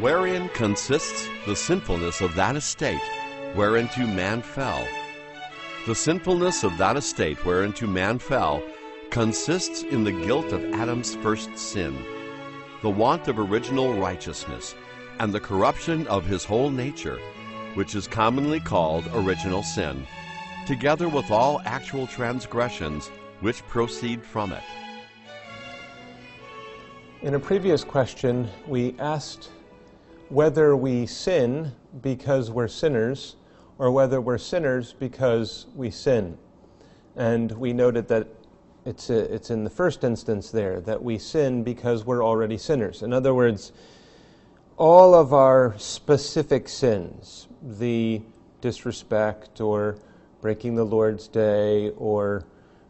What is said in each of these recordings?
Wherein consists the sinfulness of that estate whereinto man fell? The sinfulness of that estate whereinto man fell consists in the guilt of Adam's first sin, the want of original righteousness, and the corruption of his whole nature, which is commonly called original sin, together with all actual transgressions which proceed from it. In a previous question, we asked whether we sin because we're sinners or whether we're sinners because we sin. And we noted that it's in the first instance there, that we sin because we're already sinners. In other words, all of our specific sins, the disrespect or breaking the Lord's Day or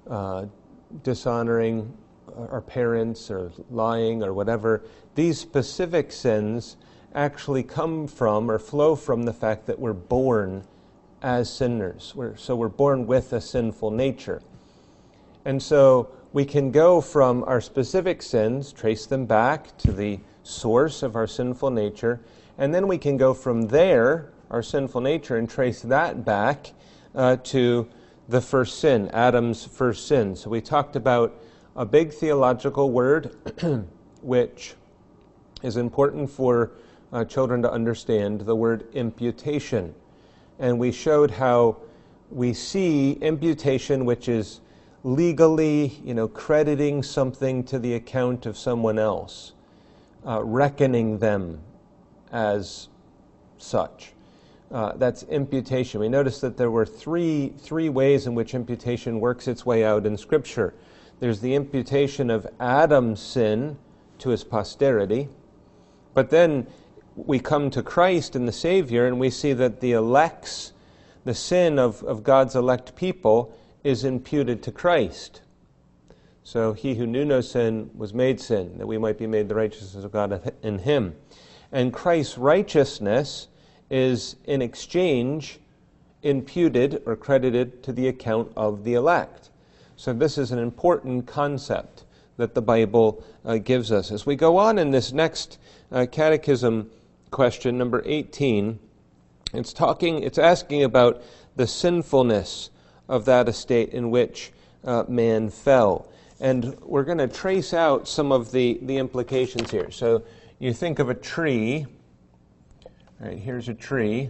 dishonoring our parents or lying or whatever, these specific sins actually come from or flow from the fact that we're born as sinners. So we're born with a sinful nature. And so we can go from our specific sins, trace them back to the source of our sinful nature, and then we can go from there, our sinful nature, and trace that back to the first sin, Adam's first sin. So we talked about a big theological word which is important for children to understand, the word imputation. And we showed how we see imputation, which is legally, crediting something to the account of someone else, reckoning them as such. That's imputation. We noticed that there were three ways in which imputation works its way out in Scripture. There's the imputation of Adam's sin to his posterity, but then we come to Christ and the Savior, and we see that the sin of God's elect people is imputed to Christ. So he who knew no sin was made sin, that we might be made the righteousness of God in him. And Christ's righteousness is in exchange imputed or credited to the account of the elect. So this is an important concept that the Bible gives us. As we go on in this next catechism question, number 18, it's asking about the sinfulness of that estate in which man fell. And we're going to trace out some of the implications here. So you think of a tree. All right, here's a tree.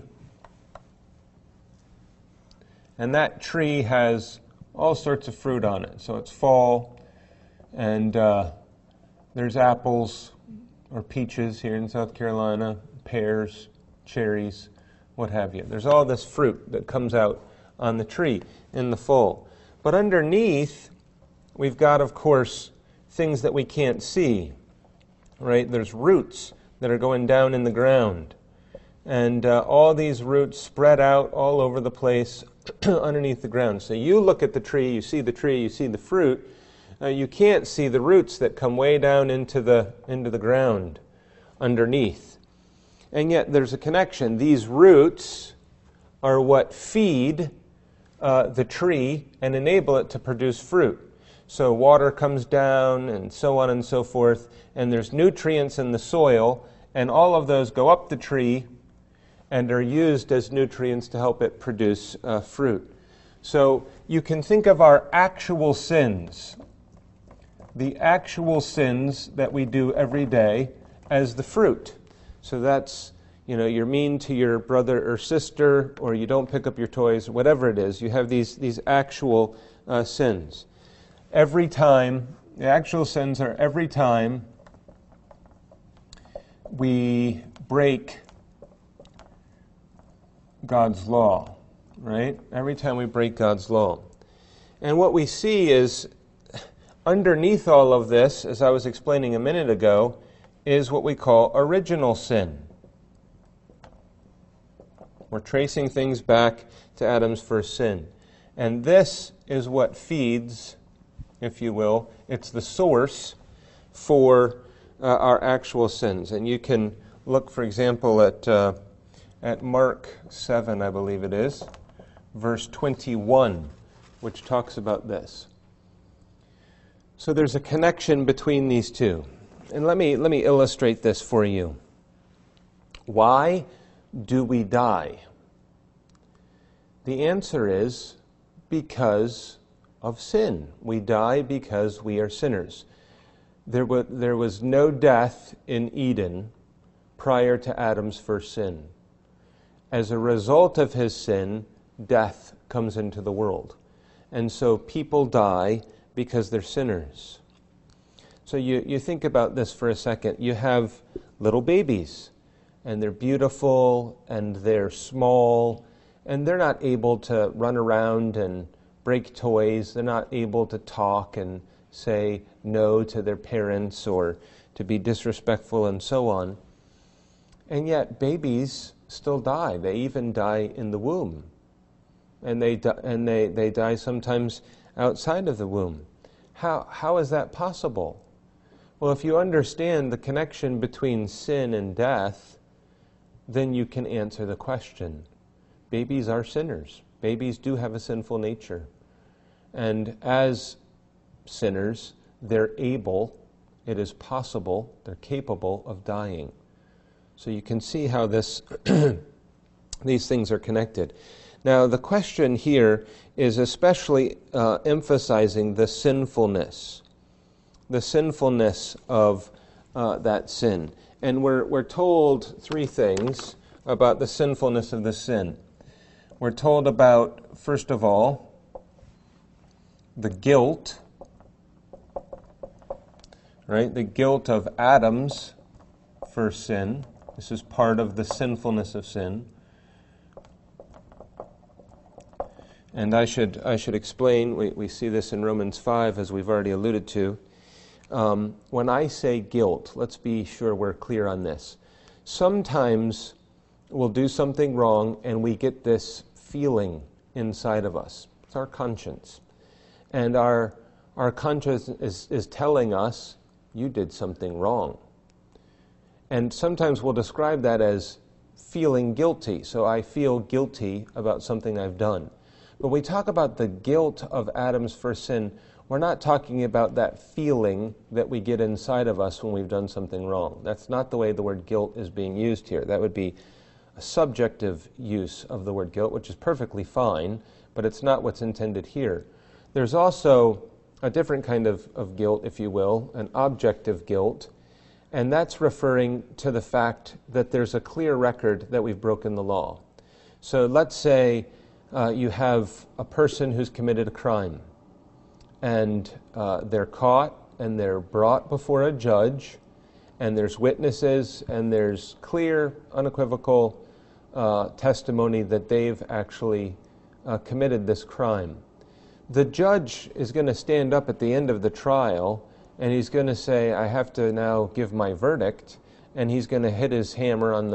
And that tree has all sorts of fruit on it. So it's fall, and there's apples or peaches here in South Carolina, pears, cherries, what have you. There's all this fruit that comes out on the tree in the fall. But underneath, we've got, of course, things that we can't see, right? There's roots that are going down in the ground. And all these roots spread out all over the place underneath the ground. So you look at the tree, you see the fruit. You can't see the roots that come way down into the ground underneath. And yet there's a connection. These roots are what feed the tree and enable it to produce fruit. So water comes down and so on and so forth, and there's nutrients in the soil, and all of those go up the tree and are used as nutrients to help it produce fruit. So you can think of our actual sins, the actual sins that we do every day, as the fruit. So that's, you're mean to your brother or sister, or you don't pick up your toys, whatever it is. You have these actual sins. Every time, the actual sins are every time we break God's law, right? Every time we break God's law. And what we see is, underneath all of this, as I was explaining a minute ago, is what we call original sin. We're tracing things back to Adam's first sin. And this is what feeds, if you will, it's the source for our actual sins. And you can look, for example, at Mark 7, I believe it is, verse 21, which talks about this. So there's a connection between these two. And let me illustrate this for you. Why do we die? The answer is because of sin. We die because we are sinners. There was no death in Eden prior to Adam's first sin. As a result of his sin, death comes into the world. And so people die because they're sinners. So you think about this for a second. You have little babies, and they're beautiful, and they're small, and they're not able to run around and break toys. They're not able to talk and say no to their parents or to be disrespectful and so on. And yet babies still die. They even die in the womb. And they die sometimes outside of the womb. How is that possible? Well, if you understand the connection between sin and death, then you can answer the question. Babies are sinners. Babies do have a sinful nature. And as sinners, they're able, it is possible, they're capable of dying. So you can see how these things are connected. Now, the question here is especially emphasizing the sinfulness of that sin. And we're told three things about the sinfulness of the sin. We're told about, first of all, the guilt, right? The guilt of Adam's first sin. This is part of the sinfulness of sin. And I should explain, we see this in Romans 5, as we've already alluded to. When I say guilt, let's be sure we're clear on this. Sometimes we'll do something wrong and we get this feeling inside of us. It's our conscience. And our conscience is telling us, you did something wrong. And sometimes we'll describe that as feeling guilty. So I feel guilty about something I've done. When we talk about the guilt of Adam's first sin, we're not talking about that feeling that we get inside of us when we've done something wrong. That's not the way the word guilt is being used here. That would be a subjective use of the word guilt, which is perfectly fine, but it's not what's intended here. There's also a different kind of guilt, if you will, an objective guilt, and that's referring to the fact that there's a clear record that we've broken the law. So let's say you have a person who's committed a crime, and they're caught and they're brought before a judge, and there's witnesses and there's clear, unequivocal testimony that they've actually committed this crime. The judge is going to stand up at the end of the trial and he's going to say, I have to now give my verdict, and he's going to hit his hammer on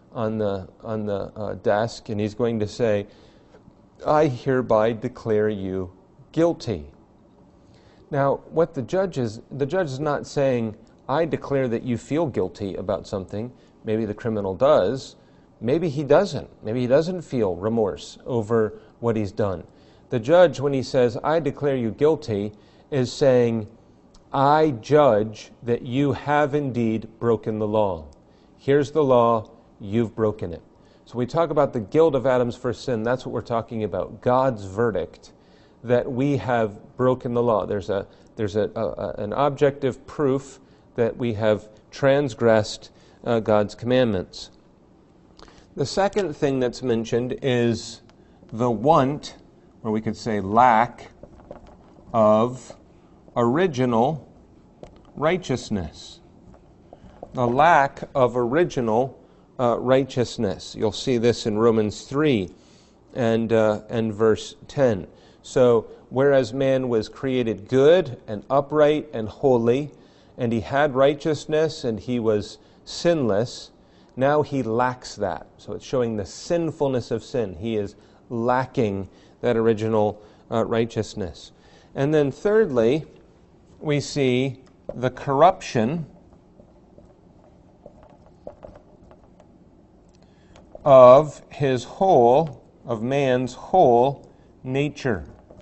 the desk, and he's going to say, I hereby declare you guilty. Now, what the judge is not saying, I declare that you feel guilty about something. Maybe the criminal does. Maybe he doesn't. Maybe he doesn't feel remorse over what he's done. The judge, when he says, I declare you guilty, is saying, I judge that you have indeed broken the law. Here's the law, you've broken it. So we talk about the guilt of Adam's first sin. That's what we're talking about, God's verdict that we have broken the law. There's an objective proof that we have transgressed God's commandments. The second thing that's mentioned is the want, or we could say lack, of original righteousness. The lack of original righteousness. You'll see this in Romans 3 and verse 10. So, whereas man was created good and upright and holy, and he had righteousness and he was sinless, now he lacks that. So it's showing the sinfulness of sin. He is lacking that original righteousness. And then thirdly, we see the corruption of man's whole nature.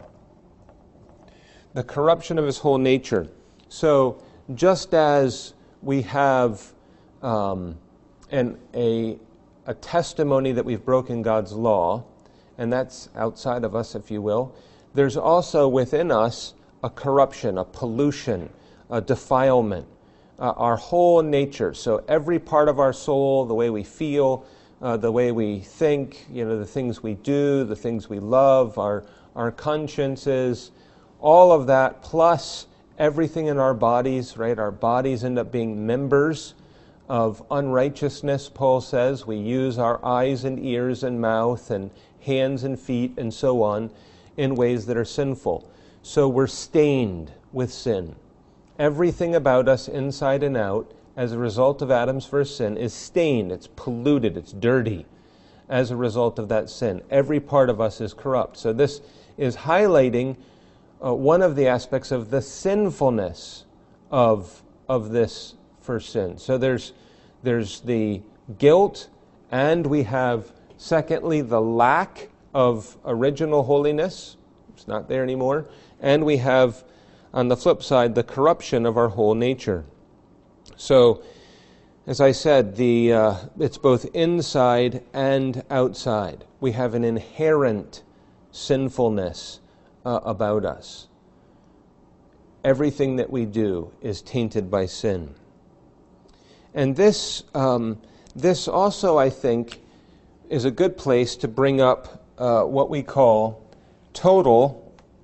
The corruption of his whole nature. So just as we have and a testimony that we've broken God's law, and that's outside of us, if you will. There's also within us a corruption, a pollution, a defilement, our whole nature. So every part of our soul, the way we feel, the way we think, the things we do, the things we love, our consciences, all of that, plus everything in our bodies, right? Our bodies end up being members of unrighteousness, Paul says. We use our eyes and ears and mouth and hands and feet and so on in ways that are sinful. So we're stained with sin. Everything about us, inside and out, as a result of Adam's first sin, is stained, it's polluted, it's dirty as a result of that sin. Every part of us is corrupt. So this is highlighting one of the aspects of the sinfulness of this first sin. So there's the guilt, and we have, secondly, the lack of original holiness. It's not there anymore. And we have, on the flip side, the corruption of our whole nature. So, as I said, it's both inside and outside. We have an inherent sinfulness about us. Everything that we do is tainted by sin. And this also, I think, is a good place to bring up what we call total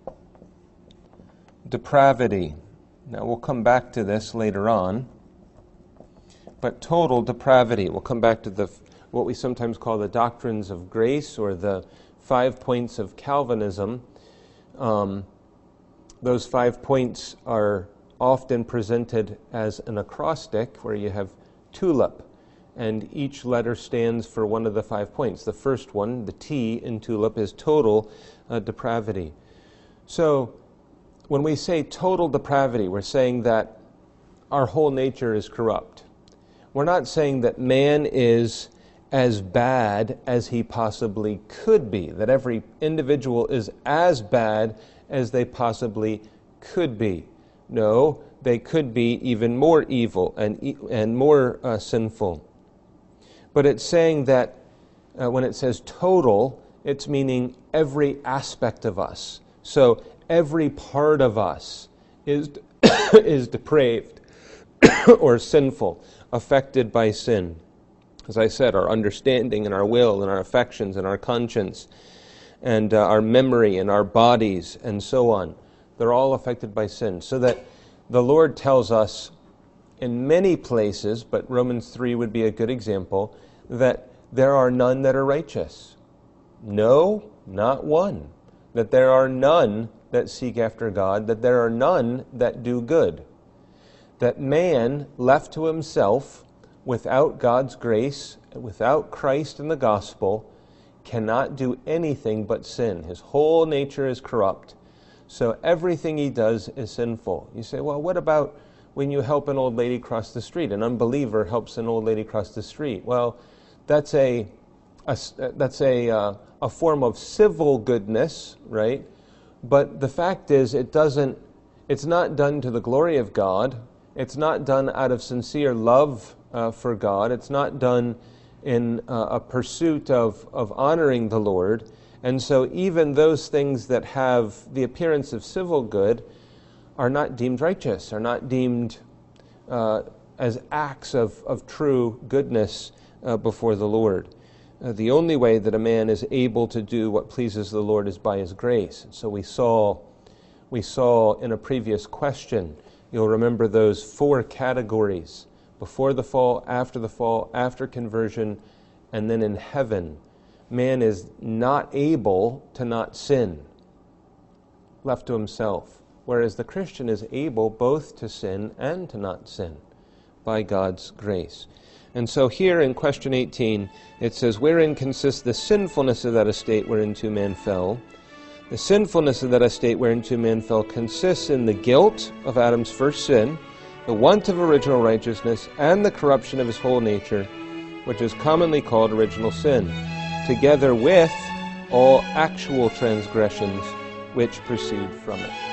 depravity. Now, we'll come back to this later on. But total depravity. We'll come back to what we sometimes call the doctrines of grace, or the 5 points of Calvinism. Those 5 points are often presented as an acrostic, where you have TULIP, and each letter stands for one of the 5 points. The first one, the T in TULIP, is total depravity. So, when we say total depravity, we're saying that our whole nature is corrupt. We're not saying that man is as bad as he possibly could be, that every individual is as bad as they possibly could be. No, they could be even more evil and more sinful. But it's saying that when it says total, it's meaning every aspect of us. So every part of us is depraved or sinful, affected by sin. As I said, our understanding and our will and our affections and our conscience and our memory and our bodies and so on, they're all affected by sin. So that the Lord tells us in many places, but Romans 3 would be a good example, that there are none that are righteous. No, not one. That there are none that seek after God, that there are none that do good. That man, left to himself, without God's grace, without Christ and the gospel, cannot do anything but sin. His whole nature is corrupt. So everything he does is sinful. You say, well, what about when you help an old lady cross the street? An unbeliever helps an old lady cross the street. Well, that's a form of civil goodness, right? But the fact is, it's not done to the glory of God. It's not done out of sincere love for God. It's not done in a pursuit of honoring the Lord. And so even those things that have the appearance of civil good are not deemed righteous, are not deemed as acts of true goodness before the Lord. The only way that a man is able to do what pleases the Lord is by his grace. And so we saw in a previous question, you'll remember those 4 categories: before the fall, after conversion, and then in heaven. Man is not able to not sin, left to himself, whereas the Christian is able both to sin and to not sin by God's grace. And so here in question 18, it says, wherein consists the sinfulness of that estate whereinto man fell? The sinfulness of that estate whereinto man fell consists in the guilt of Adam's first sin, the want of original righteousness, and the corruption of his whole nature, which is commonly called original sin, together with all actual transgressions which proceed from it.